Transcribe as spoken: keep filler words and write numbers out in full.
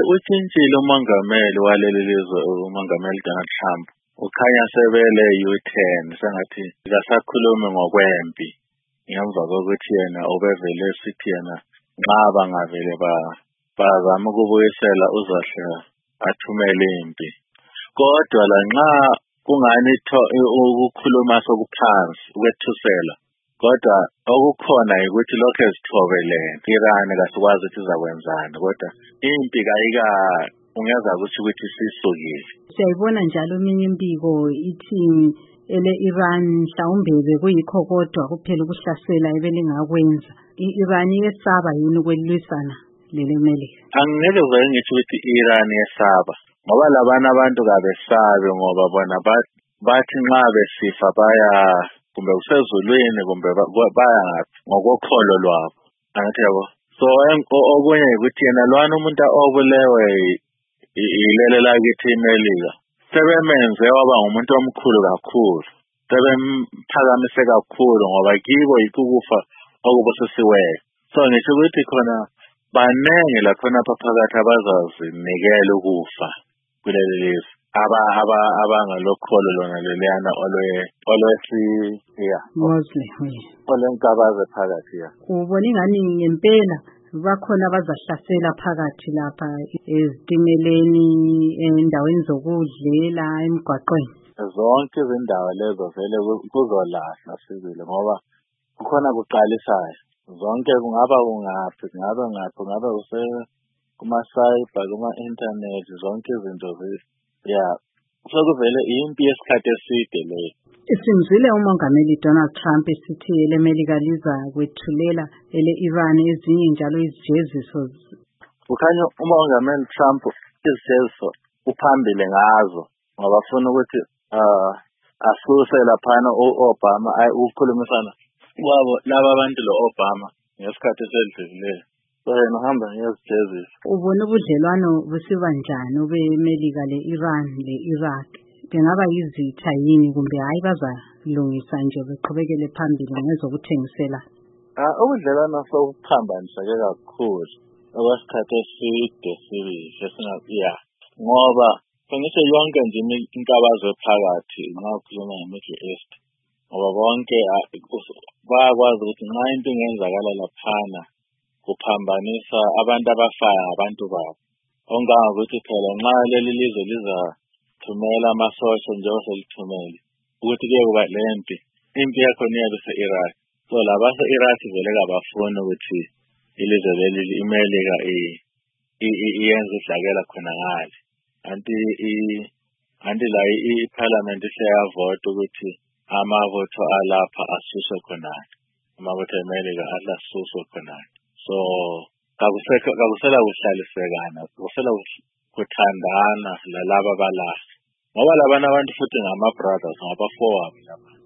utshintshile umongameli waleli lizwe umongameli Donald Trump. Ukhanya sebele U-turn sengathi akasakhulumi ngokwempi. Ngemva kokuthi yena ubevele sithi yena nxa bangavele bazama ukubuyisela uzohle athumele impi. Kodwa la nxa kungani ukukhuluma sokuphansi ukwethusela. Kodwa okukhona ukuthi lokho ezithobelene. Iran kasikwazi ukuthi izakwenzani kodwa impi kayika ungeza kusho ukuthi sisukile. Siyayibona njalo eminye impiko ithi ele Iran mhlawumbe bekuyikho kodwa kuphela ukuhlasela ebelingakwenza. I-Iran yesaba yini ukwelwisana leli Melika? Angeke vele ngithi ukuthi Iran yesaba ngoba labana abantu kabesabe ngoba bona bathi nxa besifa baya kumbe usezulwini kumbe baya ngaphi ngokokholo lwabo. Angathi yabo. So okunye ukuthi yena lwana umuntu obulewe ilele lakithi iMelika sebemenze waba ngumuntu omkhulu kakhulu. Sebemphakamise kakhulu ngoba kibo yikufa okubusisiweyo. So ngisho ukuthi khona banenge lakhona phakathi abazazinikela ukufa kuleli lizwe aba aba abangalokholo lona leliyana olwesi ya Muslim olenkabaze phakathi ya. Ubona ingani ngempela bakhona abazahlasela phakathi lapha ezitimeleni endaweni zokudlela emgwaqweni. Zonke izindawo lezo vele kuzolahla sibile ngoba kukhona kuqalisayo. Zonke kungaba kungaphi kungaba ngaphi kungaba use kuma-cyber kuma-internet zonke izinto ya sokuvele impi yesikhathi eside leyo. Isimzile umongameli Donald Trump esithi ele Melika liza kwethulela ele Iran ezinye njalo izijeziso. Ukhanya umongameli Trump izijeziso uphambile ngazo ngoba ufuna ukuthi asuse laphana u-Obama ayi ukukhulumisana kwabo laba abantu lo-Obama ngesikhathi esedlulileyo. So yena uhamba ngezijeziso. Ubona ubudlelwano busiba njani obeMelika le-Iran le-Iraq? Bengaba yizitha yini kumbe hayi bazalungisa nje beqhubekele phambili ngezokuthengisela? Ah ubudlelwano sobuphambaniseke kakhulu okwesikhathi eside sibisho singabiya ngoba ngisho yonke nje inkabazo phakathi nxa ukhuluma nge-Middle East ngoba bonke bayakwazi ukuthi nxa into ingenzakala laphana kuphambanisa abantu abafayo abantu babo. Ongangokuthi phela nxa leli lizwe liza thumela amasosha njengoba selithumele ukuthi kuye kuba lempi impi yakho niyabe se-Iraq. So laba se-Iraq vele kabafuni ukuthi ilizwe leli iMelika iyenze udlakela khona ngale. Anti anti la i-parliament iseyavota ukuthi amabutho alapha asuswe khonale. Amabutho eMelika ahlasuswe khonale. So kakusekho kakusela kuhlalisekana kusela kuthandana lalaba balapha ngoba labana abantu futhi ngama brothers ngabafowabo laba.